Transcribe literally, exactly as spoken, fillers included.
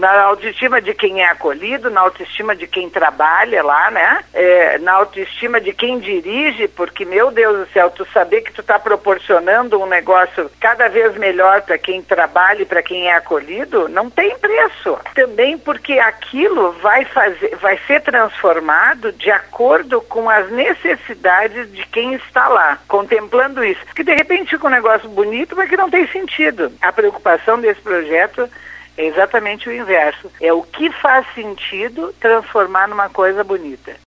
Na autoestima de quem é acolhido, na autoestima de quem trabalha lá, né? É, na autoestima de quem dirige, porque, meu Deus do céu, tu saber que tu está proporcionando um negócio cada vez melhor para quem trabalha e para quem é acolhido, não tem preço. Também porque aquilo vai fazer, vai ser transformado de acordo com as necessidades de quem está lá, contemplando isso. Que de repente fica um negócio bonito, mas que não tem sentido. A preocupação desse projeto é exatamente o inverso. É o que faz sentido transformar numa coisa bonita.